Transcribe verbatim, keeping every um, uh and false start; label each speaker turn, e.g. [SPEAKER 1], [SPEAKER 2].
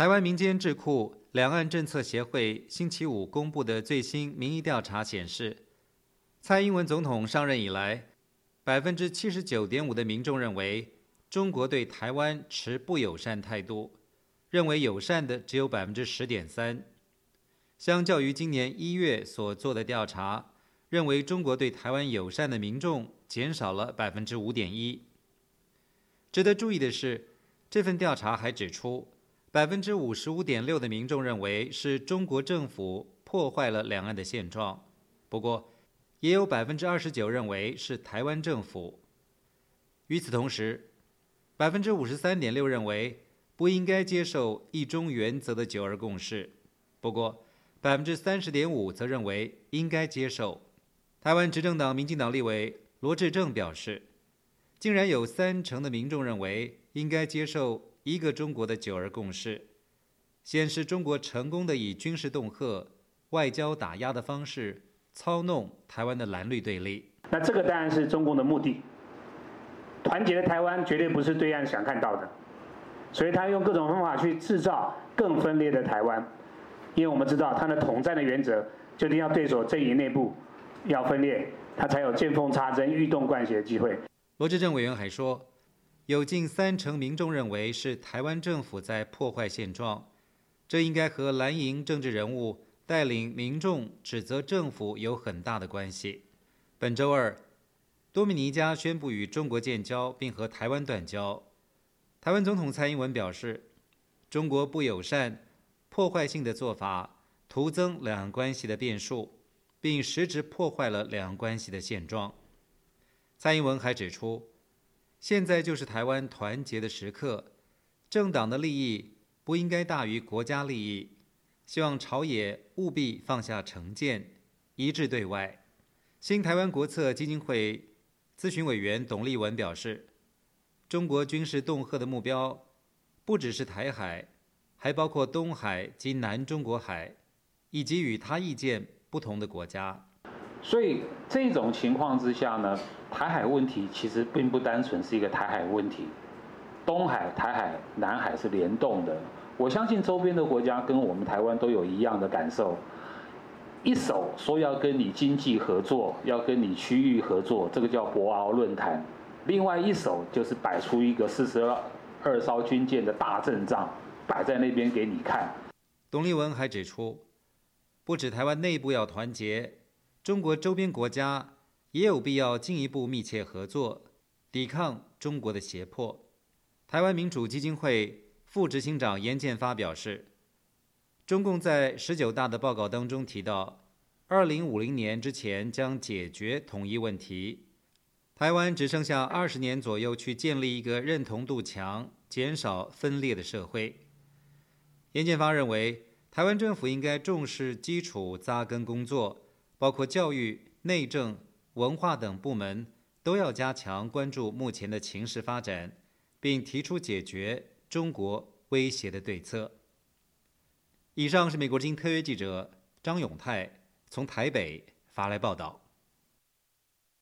[SPEAKER 1] 台湾民间智库两岸政策协会星期五公布的最新民意调查显示，蔡英文总统上任以来，百分之七十九点五的民众认为中国对台湾持不友善态度，认为友善的只有百分之十点三。相较于今年一月所做的调查，认为中国对台湾友善的民众减少了百分之五点一。值得注意的是，这份调查还指出，百分之五十五点六的民众认为是中国政府破坏了两岸的现状，不过也有百分之二十九认为是台湾政府。与此同时，百分之五十三点六认为不应该接受一中原则的九二共识，不过百分之三十点五则认为应该接受。台湾执政党民进党立委罗致政表示，竟然有三成的民众认为应该接受一个中国的九二共识，显示中国成功的以军事恫吓、外交打压的方式操弄台湾的蓝绿对立。
[SPEAKER 2] 那这个当然是中共的目的，团结的台湾绝对不是对岸想看到的，所以他用各种方法去制造更分裂的台湾。因为我们知道他的统战的原则，就一定要对手阵营内部要分裂，他才有见缝插针、欲动灌血的机会。
[SPEAKER 1] 罗致政委员还说，有近三成民众认为是台湾政府在破坏现状，这应该和蓝营政治人物带领民众指责政府有很大的关系。本周二，多米尼加宣布与中国建交，并和台湾断交。台湾总统蔡英文表示，中国不友善、破坏性的做法徒增两岸关系的变数，并实质破坏了两岸关系的现状。蔡英文还指出，现在就是台湾团结的时刻，政党的利益不应该大于国家利益，希望朝野务必放下成见，一致对外。新台湾国策基金会咨询委员董立文表示，中国军事恫吓的目标不只是台海，还包括东海及南中国海，以及与他意见不同的国家。
[SPEAKER 3] 所以这种情况之下呢，台海问题其实并不单纯是一个台海问题，东海、台海、南海是联动的。我相信周边的国家跟我们台湾都有一样的感受。一手说要跟你经济合作，要跟你区域合作，这个叫博鳌论坛；另外一手就是摆出一个四十二艘军舰的大阵仗，摆在那边给你看。
[SPEAKER 1] 董立文还指出，不止台湾内部要团结，中国周边国家也有必要进一步密切合作，抵抗中国的胁迫。台湾民主基金会副执行长严建发表示，中共在十九大的报告当中提到，二零五零年之前将解决统一问题，台湾只剩下二十年左右去建立一个认同度强、减少分裂的社会。严建发认为，台湾政府应该重视基础扎根工作，包括教育、内政、文化等部门都要加强关注目前的情势发展，并提出解决中国威胁的对策。以上是美国之音特约记者张永泰从台北发来报道。